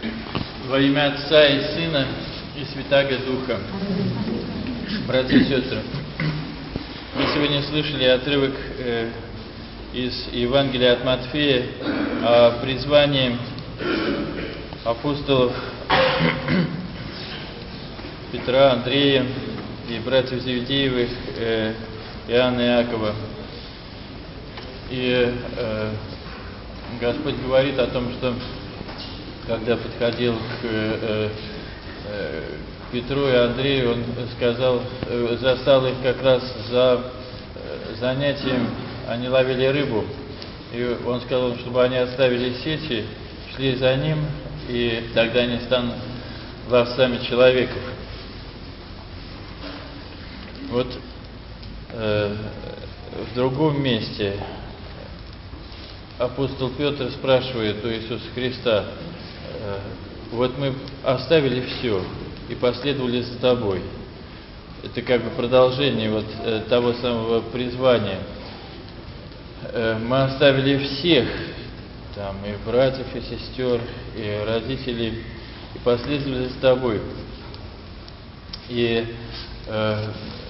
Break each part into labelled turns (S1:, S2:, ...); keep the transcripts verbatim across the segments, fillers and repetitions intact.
S1: Во имя Отца и Сына и Святаго Духа. Братья и сестры, мы сегодня слышали отрывок э, из Евангелия от Матфея о призвании апостолов Петра, Андрея и братьев Зеведеевых, э, Иоанна и Иакова. И э, Господь говорит о том, что когда подходил к, э, э, к Петру и Андрею, он сказал, э, застал их как раз за э, занятием, они ловили рыбу, и он сказал, чтобы они оставили сети, шли за ним, и тогда они станут ловцами человеков. Вот э, в другом месте апостол Петр спрашивает у Иисуса Христа: вот мы оставили все и последовали за Тобой. Это как бы продолжение вот э, того самого призвания. Э, мы оставили всех, там и братьев, и сестер, и родителей, и последовали за Тобой. И э,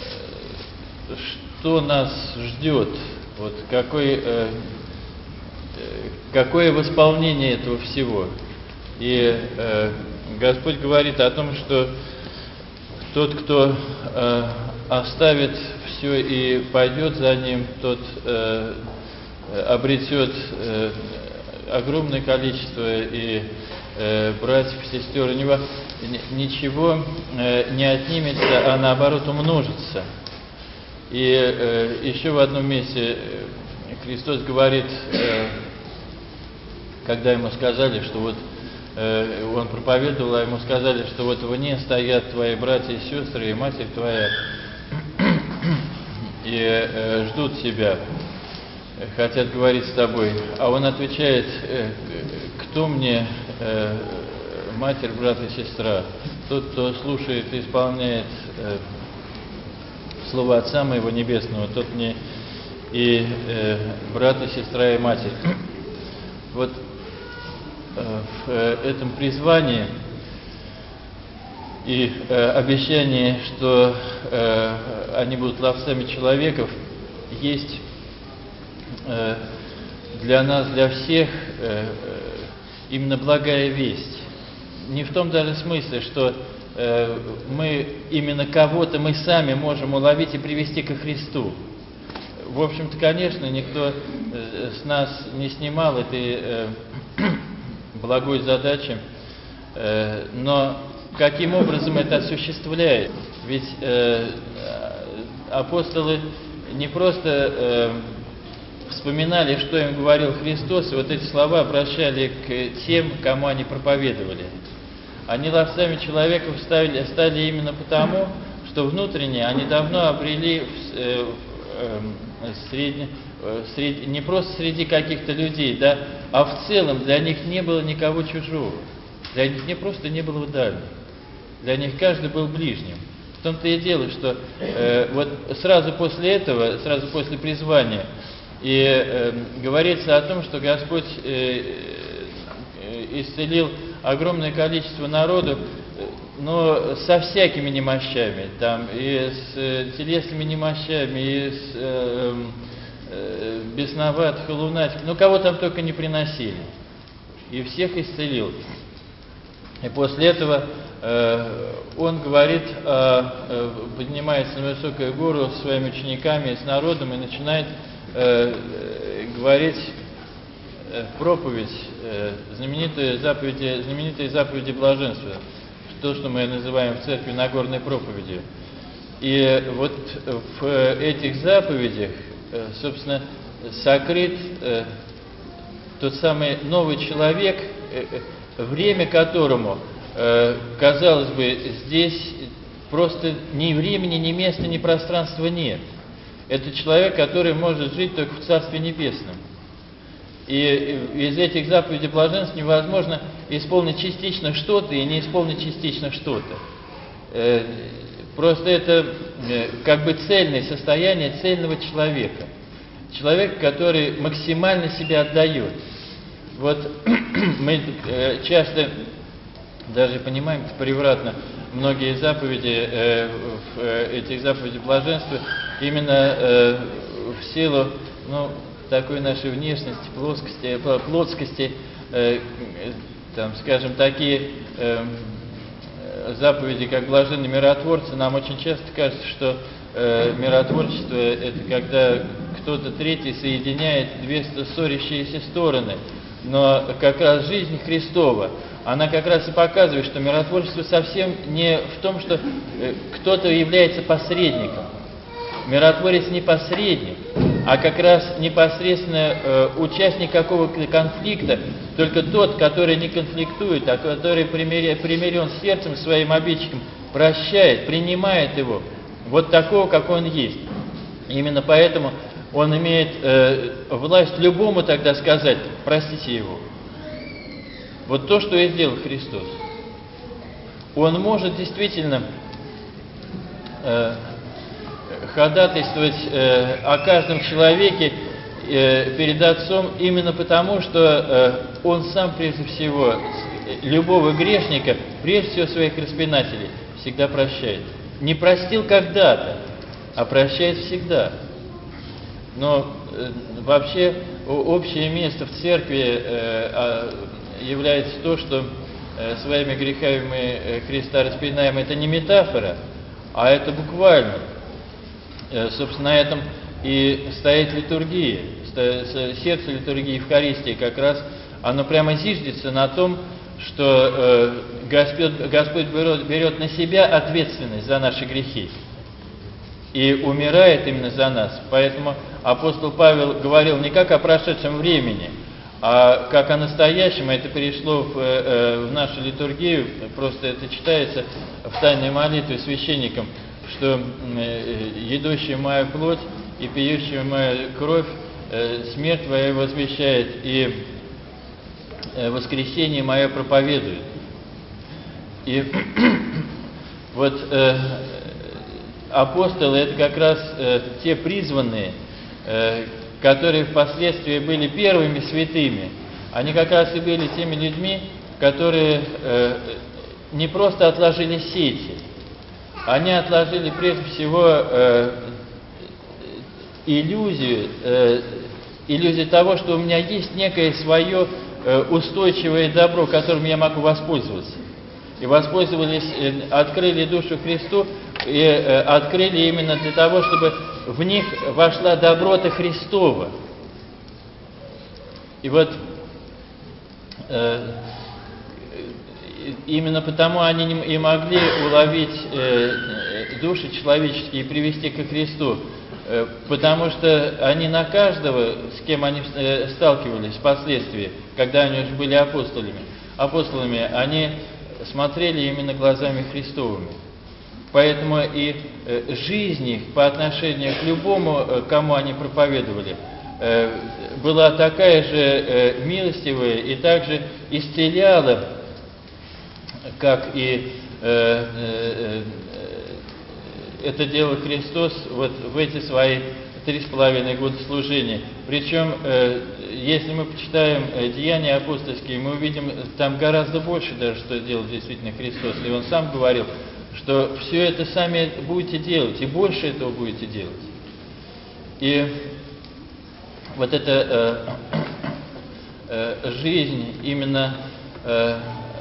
S1: что нас ждет? Вот какой, э, какое восполнение этого всего? И э, Господь говорит о том, что тот, кто э, оставит все и пойдет за Ним, тот э, обретет э, огромное количество и э, братьев, сестер, у него ничего э, не отнимется, а наоборот умножится. И э, еще в одном месте Христос говорит, э, когда Ему сказали, что вот он проповедовал, а ему сказали, что вот вне стоят твои братья и сестры, и матерь твоя, и э, ждут тебя, хотят говорить с тобой. А он отвечает: э, кто мне э, матерь, брат и сестра? Тот, кто слушает и исполняет э, слово Отца моего Небесного, тот мне и э, брат, и сестра, и матерь. Вот в этом призвании и э, обещании, что э, они будут ловцами человеков, есть э, для нас, для всех э, именно благая весть. Не в том даже смысле, что э, мы именно кого-то мы сами можем уловить и привести ко Христу. В общем-то, конечно, никто э, с нас не снимал этой э, благой задачи, э, но каким образом это осуществляет? Ведь э, апостолы не просто э, вспоминали, что им говорил Христос, и вот эти слова обращали к тем, кому они проповедовали. Они ловцами человеков стали, стали именно потому, что внутренне они давно обрели э, э, средне, Среди, не просто среди каких-то людей, да, а в целом для них не было никого чужого. Для них не просто не было дальних. Для них каждый был ближним. В том-то и дело, что э, вот сразу после этого, сразу после призвания, и э, говорится о том, что Господь э, э, исцелил огромное количество народу, но со всякими немощами, там, и с э, телесными немощами, и с э, бесноватых, лунатиков, ну кого там только не приносили, и всех исцелил. И после этого э, он говорит, э, поднимается на высокую гору со своими учениками, с народом, и начинает э, говорить э, проповедь, э, знаменитые заповеди, знаменитые заповеди блаженства, то, что мы называем в церкви Нагорной проповедью. И вот в этих заповедях, собственно, сокрыт э, тот самый новый человек, э, время которому, э, казалось бы, здесь просто ни времени, ни места, ни пространства нет. Это человек, который может жить только в Царстве Небесном. И из этих заповедей блаженств невозможно исполнить частично что-то и не исполнить частично что-то. Э, Просто это как бы цельное состояние цельного человека. Человек, который максимально себя отдает. Вот мы часто даже понимаем превратно многие заповеди, э, в, э, этих заповедей блаженства, именно э, в силу, ну, такой нашей внешности, плоскости, плотскости, э, там, скажем, такие э, заповеди, как блаженные миротворцы, нам очень часто кажется, что э, миротворчество — это когда кто-то третий соединяет две ссорящиеся стороны. Но как раз жизнь Христова, она как раз и показывает, что миротворчество совсем не в том, что э, кто-то является посредником. Миротворец не посредник, а как раз непосредственно э, участник какого-то конфликта, только тот, который не конфликтует, а который примирен, примирен сердцем своим обидчиком, прощает, принимает его, вот такого, какой он есть. Именно поэтому он имеет э, власть любому тогда сказать: простите его. Вот то, что и сделал Христос. Он может действительно э, ходатайствовать э, о каждом человеке э, перед Отцом именно потому, что э, Он сам прежде всего любого грешника, прежде всего своих распинателей, всегда прощает. Не простил когда-то, а прощает всегда. Но э, вообще общее место в церкви э, является то, что э, своими грехами мы э, креста распинаем. Это не метафора, а это буквально. Э, собственно, на этом и стоит литургия, сердце литургии Евхаристии как раз, оно прямо зиждется на том, что э, Господь, Господь берет, берет на себя ответственность за наши грехи и умирает именно за нас. Поэтому апостол Павел говорил не как о прошедшем времени, а как о настоящем. Это перешло в, э, в нашу литургию, просто это читается в тайной молитве священникам, что э, едущий мою плоть и пьющий мою кровь, э, смерть твою возвещает, и э, воскресение мое проповедует. И вот э, апостолы — это как раз э, те призванные, э, которые впоследствии были первыми святыми. Они как раз и были теми людьми, которые э, не просто отложили сети, они отложили прежде всего э, иллюзию, э, иллюзию того, что у меня есть некое свое э, устойчивое добро, которым я могу воспользоваться. И воспользовались, э, открыли душу Христу, и э, открыли именно для того, чтобы в них вошла доброта Христова. И вот э, именно потому они не, и могли уловить э, души человеческие и привести ко Христу, э, потому что они на каждого, с кем они э, сталкивались впоследствии, когда они уже были апостолами, апостолами, они смотрели именно глазами Христовыми. Поэтому и э, жизнь их по отношению к любому, э, кому они проповедовали, э, была такая же э, милостивая и также исцеляла, как и э, э, э, это делал Христос вот в эти свои три с половиной года служения. Причем, э, если мы почитаем э, Деяния апостольские, мы увидим там гораздо больше даже, что делал действительно Христос. И Он сам говорил, что все это сами будете делать, и больше этого будете делать. И вот эта э, э, жизнь, именно э,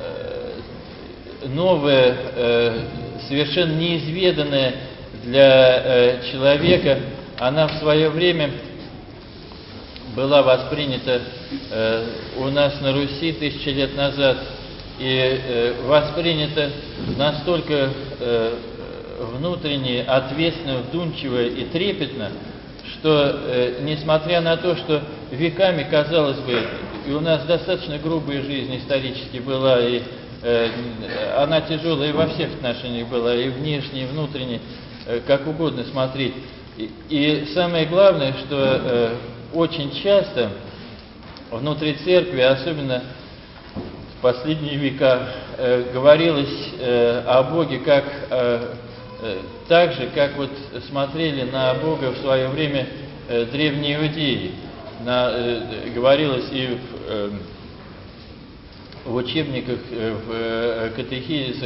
S1: новая, э, совершенно неизведанная для э, человека, она в свое время была воспринята э, у нас на Руси тысячи лет назад, и э, воспринято настолько э, внутренне, ответственно, вдумчиво и трепетно, что, э, несмотря на то, что веками, казалось бы, и у нас достаточно грубая жизнь исторически была, и э, она тяжелая и во всех отношениях была, и внешне, и внутренне, э, как угодно смотреть. И, и самое главное, что э, очень часто внутри церкви, особенно в последние века, э, говорилось э, о Боге как э, э, так же, как вот смотрели на Бога в свое время э, древние иудеи. На, э, говорилось и в, э, в учебниках, в катехизисах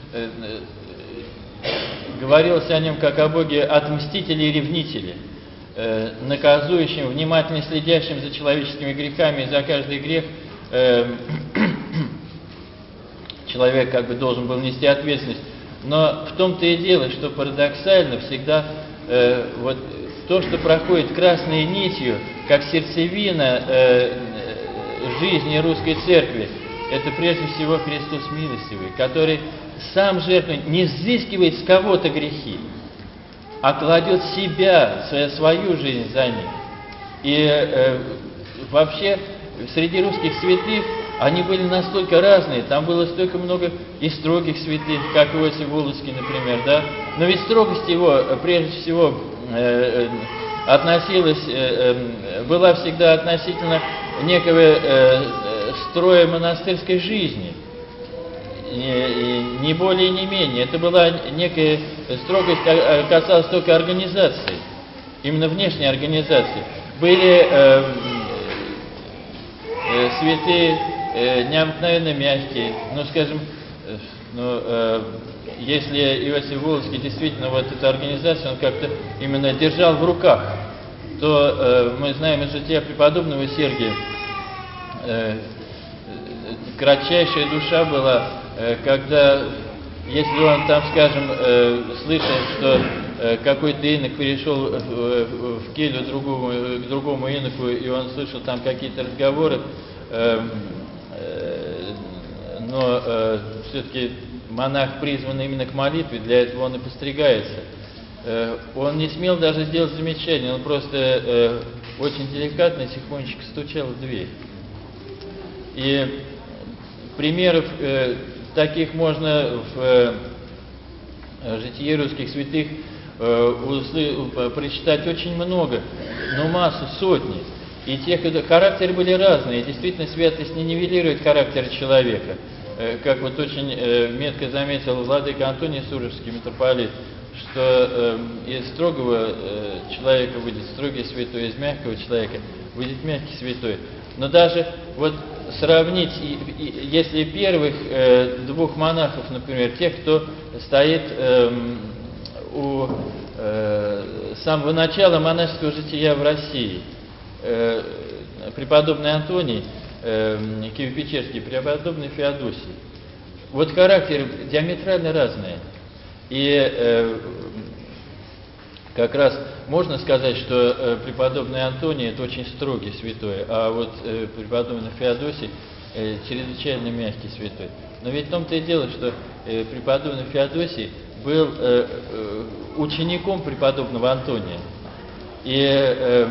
S1: говорилось о нем как о Боге отмстителе и ревнителе, наказующим, внимательно следящим за человеческими грехами, и за каждый грех человек как бы должен был нести ответственность. Но в том-то и дело, что парадоксально всегда э, вот то, что проходит красной нитью, как сердцевина э, жизни русской церкви, это прежде всего Христос милостивый, который сам жертвует, не взыскивает с кого-то грехи, а кладет себя, свою жизнь за них. И э, вообще среди русских святых они были настолько разные, там было столько много и строгих святых, как Иосиф Волоцкий, например, да. Но ведь строгость его, прежде всего, э, относилась, э, была всегда относительно некого э, строя монастырской жизни, и, и, не более, не менее. Это была некая строгость, касалась только организации, именно внешней организации. Были э, э, святые э, необыкновенно мягкие, ну, скажем, э, ну, э, если Иосиф Волоцкий действительно вот эту организацию, он как-то именно держал в руках, то э, мы знаем из жития преподобного Сергия, э, кратчайшая душа была, э, когда, если он там, скажем, э, слышал, что э, какой-то инок перешел в, в, в келью другому, к другому иноку, и он слышал там какие-то разговоры, э, э, но э, все-таки монах призван именно к молитве, для этого он и постригается. Э, он не смел даже сделать замечание, он просто э, очень деликатно, тихонечко стучал в дверь. И примеров э, таких можно в э, житии русских святых э, услы, прочитать очень много, но массу, сотни. И тех характеры были разные. И действительно, святость не нивелирует характер человека. Э, как вот очень э, метко заметил владыка Антоний Сурожский, митрополит, что э, из строгого э, человека выйдет строгий святой, из мягкого человека выйдет мягкий святой. Но даже вот сравнить, если первых э, двух монахов, например, тех, кто стоит э, у э, самого начала монашеского жития в России, э, преподобный Антоний э, Киево-Печерский, преподобный Феодосий, вот характеры диаметрально разные. И э, как раз можно сказать, что э, преподобный Антоний это очень строгий святой, а вот э, преподобный Феодосий э, чрезвычайно мягкий святой. Но ведь в том-то и дело, что э, преподобный Феодосий был э, э, учеником преподобного Антония. И э, э,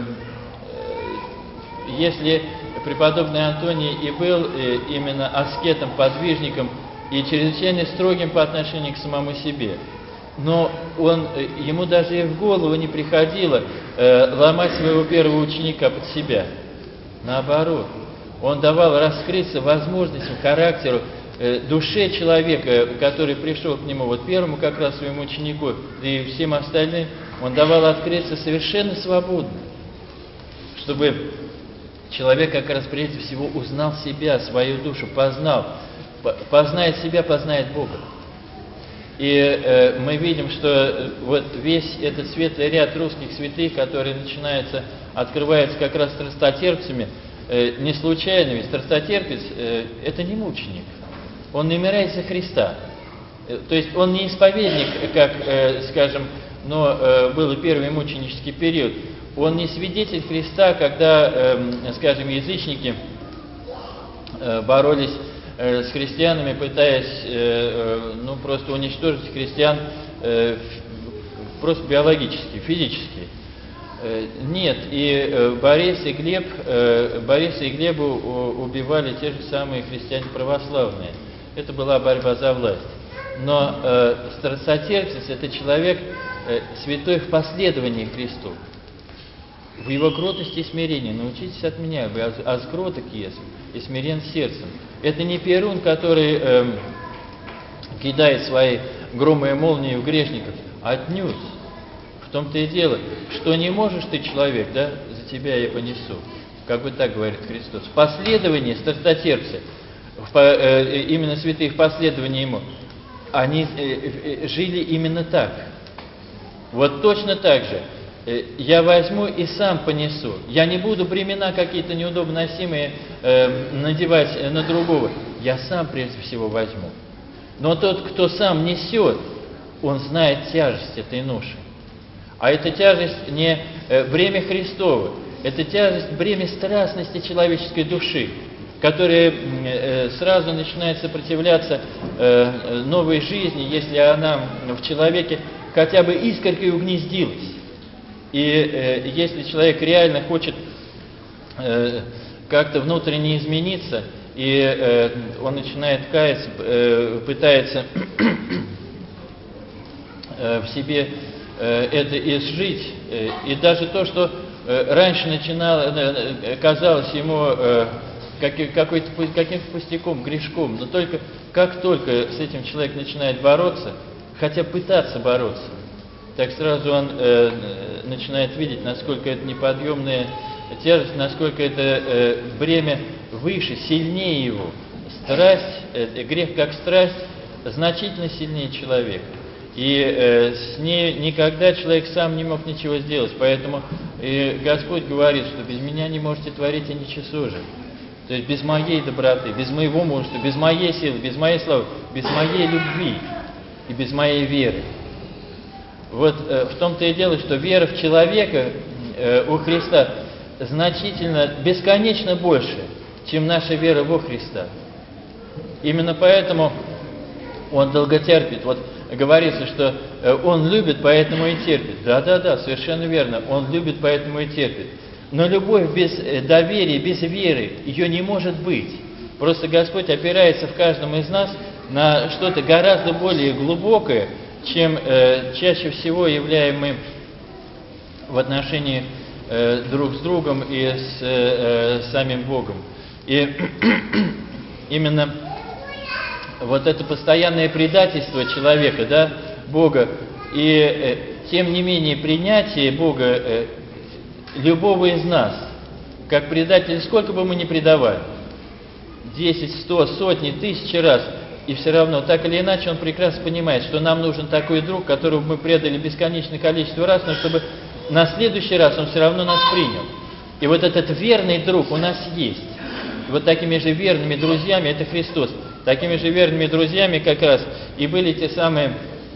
S1: если преподобный Антоний и был э, именно аскетом, подвижником и чрезвычайно строгим по отношению к самому себе, но он, ему даже и в голову не приходило э, ломать своего первого ученика под себя. Наоборот, он давал раскрыться возможностям, характеру, э, душе человека, который пришел к нему, вот первому как раз своему ученику, да и всем остальным, он давал открыться совершенно свободно, чтобы человек как раз прежде всего узнал себя, свою душу, познал. Познает себя, познает Бога. И э, мы видим, что э, вот весь этот светлый ряд русских святых, который начинается, открывается как раз страстотерпцами, э, не случайно, ведь страстотерпец э, это не мученик, он не умирает за Христа. Э, то есть он не исповедник, как, э, скажем, но э, был первый мученический период. Он не свидетель Христа, когда, э, скажем, язычники э, боролись с христианами, пытаясь э, ну, просто уничтожить христиан э, просто биологически, физически. Э, нет, и э, Борис и Глеб, э, Бориса и Глеба убивали те же самые христиане православные. Это была борьба за власть. Но э, страстотерпец – это человек э, святой в последовании Христу. В его кротости и смирении научитесь от меня, вы аз кроток есть и смирен сердцем. Это не Перун, который э, кидает свои громы и молнии в грешников, отнюдь. В том-то и дело, что не можешь ты, человек, да, за тебя я понесу. Как бы так говорит Христос. В последовании страстотерпца, в, э, именно святые в последовании Ему, они э, э, жили именно так. Вот точно так же. Э, я возьму и сам понесу. Я не буду бремена какие-то неудобно носимые э, надевать на другого. Я сам прежде всего возьму. Но тот, кто сам несет, он знает тяжесть этой ноши. А эта тяжесть не э, бремя Христово, это тяжесть, бремя страстности человеческой души, которая э, сразу начинает сопротивляться э, новой жизни, если она в человеке хотя бы искоркой угнездилась. И э, если человек реально хочет э, как-то внутренне измениться, и э, он начинает каяться, э, пытается э, в себе э, это изжить, э, и даже то, что э, раньше начинало, э, казалось ему э, как, какой-то, каким-то пустяком, грешком, но только как только с этим человек начинает бороться, хотя пытаться бороться, так сразу он э, начинает видеть, насколько это неподъемная тяжесть, насколько это э, бремя выше, сильнее его. Страсть, э, грех как страсть, значительно сильнее человека. И э, с ней никогда человек сам не мог ничего сделать. Поэтому и Господь говорит, что без меня не можете творить и ничего же. То есть без моей доброты, без моего мужества, без моей силы, без моей славы, без моей любви и без моей веры. Вот э, в том-то и дело, что вера в человека э, у Христа значительно, бесконечно больше, чем наша вера во Христа. Именно поэтому Он долготерпит. Вот говорится, что э, Он любит, поэтому и терпит. Да-да-да, совершенно верно. Он любит, поэтому и терпит. Но любовь без доверия, без веры, ее не может быть. Просто Господь опирается в каждом из нас на что-то гораздо более глубокое, чем э, чаще всего являемым в отношении э, друг с другом и с э, самим Богом. И именно вот это постоянное предательство человека, да, Бога, и э, тем не менее принятие Бога э, любого из нас, как предатель, сколько бы мы ни предавали, десять, сто, сотни, тысячи раз, и все равно, так или иначе, он прекрасно понимает, что нам нужен такой друг, которого мы предали бесконечное количество раз, но чтобы на следующий раз он все равно нас принял. И вот этот верный друг у нас есть. И вот такими же верными друзьями, это Христос, такими же верными друзьями как раз и были те самые,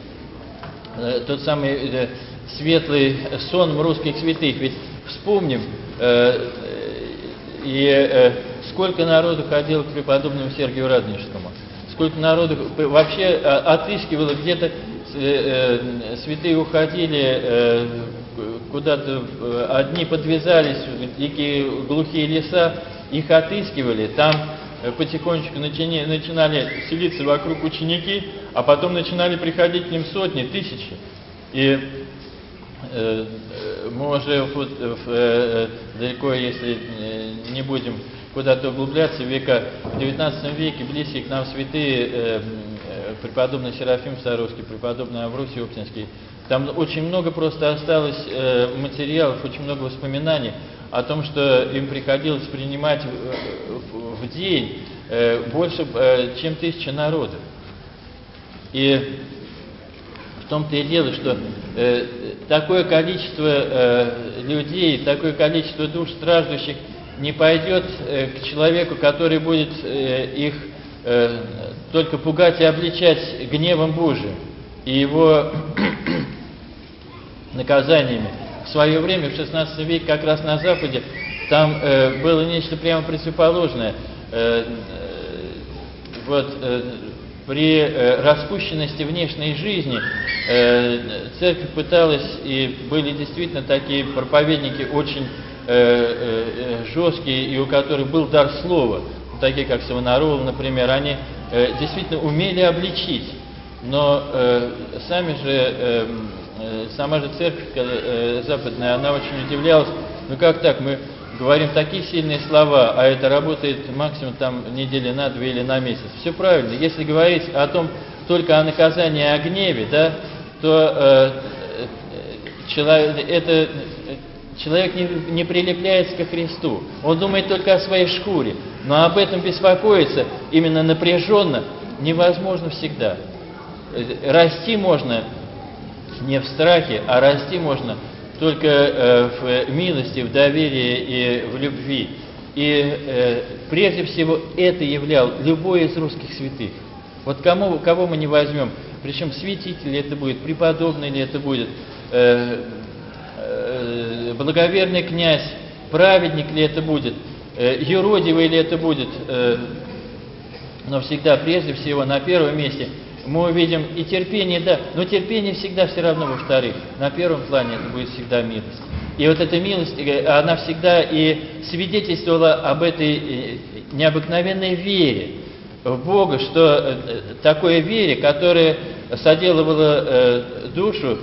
S1: э, тот самый э, светлый сон русских святых. Ведь вспомним, э, и э, сколько народу ходило к преподобному Сергию Радонежскому. Сколько народу вообще отыскивало, где-то э, святые уходили, э, куда-то одни подвязались в дикие глухие леса, их отыскивали, там потихонечку начини, начинали селиться вокруг ученики, а потом начинали приходить к ним сотни, тысячи. И э, мы уже вот, э, далеко, если не будем куда-то углубляться, века в девятнадцатом веке близкие к нам святые, э, преподобный Серафим Саровский, преподобный Авросий Оптинский, там очень много просто осталось э, материалов, очень много воспоминаний о том, что им приходилось принимать в, в, в день э, больше, э, чем тысяча народов. И в том-то и дело, что э, такое количество э, людей, такое количество душ страждущих не пойдет э, к человеку, который будет э, их э, только пугать и обличать гневом Божиим и его наказаниями. В свое время, в шестнадцатом веке, как раз на Западе, там э, было нечто прямо противоположное. Э, э, вот, э, при э, распущенности внешней жизни э, церковь пыталась, и были действительно такие проповедники очень жесткие, и у которых был дар слова, такие как Савонарола, например, они э, действительно умели обличить, но э, сами же, э, э, сама же церковь э, западная, она очень удивлялась, ну как так, мы говорим такие сильные слова, а это работает максимум там недели на две или на месяц. Все правильно, если говорить о том, только о наказании, о гневе, да, то э, человек, это... Человек не, не прилепляется ко Христу. Он думает только о своей шкуре. Но об этом беспокоиться именно напряженно невозможно всегда. Расти можно не в страхе, а расти можно только в милости, в доверии и в любви. И прежде всего это являл любой из русских святых. Вот кому, кого мы не возьмем, причем святитель ли это будет, преподобный ли это будет, э, э, благоверный князь, праведник ли это будет, э, юродивый ли это будет, э, но всегда, прежде всего, на первом месте мы увидим и терпение, да, но терпение всегда все равно во-вторых. На первом плане это будет всегда милость. И вот эта милость, она всегда и свидетельствовала об этой необыкновенной вере в Бога, что такой вере, которая соделывала душу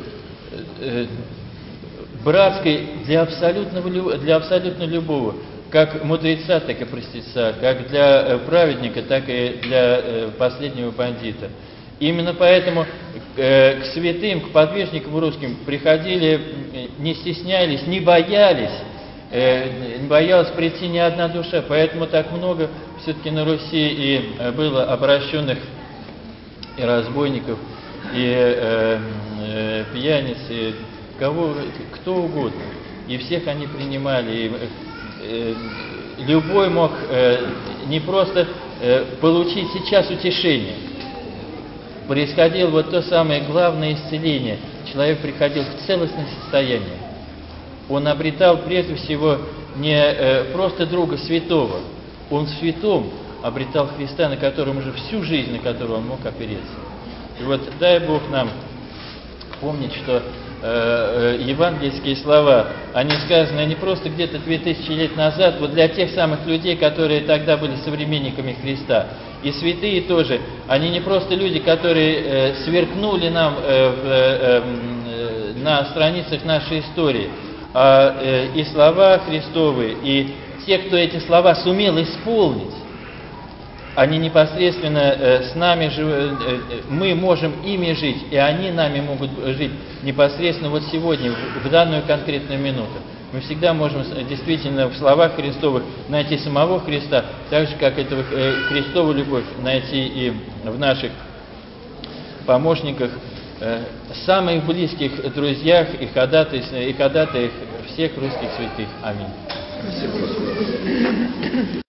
S1: братской для абсолютного, для абсолютно любого, как мудреца, так и простеца, как для праведника, так и для последнего бандита. Именно поэтому к святым, к подвижникам русским приходили, не стеснялись, не боялись, не боялась прийти ни одна душа, поэтому так много все-таки на Руси и было обращенных и разбойников, и э, э, пьяниц, и кого, кто угодно. И всех они принимали. И, э, любой мог э, не просто э, получить сейчас утешение. Происходило вот то самое главное исцеление. Человек приходил в целостное состояние. Он обретал прежде всего не э, просто друга святого, он в святом обретал Христа, на котором уже всю жизнь, на которую он мог опереться. И вот дай Бог нам помнить, что э, э, евангельские слова, они сказаны не просто где-то две тысячи лет назад, вот для тех самых людей, которые тогда были современниками Христа. И святые тоже, они не просто люди, которые э, сверкнули нам э, в, э, э, на страницах нашей истории, а э, и слова Христовы, и те, кто эти слова сумел исполнить, они непосредственно э, с нами, жив, э, мы можем ими жить, и они нами могут жить непосредственно вот сегодня, в, в данную конкретную минуту. Мы всегда можем действительно в словах Христовых найти самого Христа, так же, как эту э, Христову любовь найти и в наших помощниках, э, самых близких друзьях и ходатаях, и ходатаях всех русских святых. Аминь.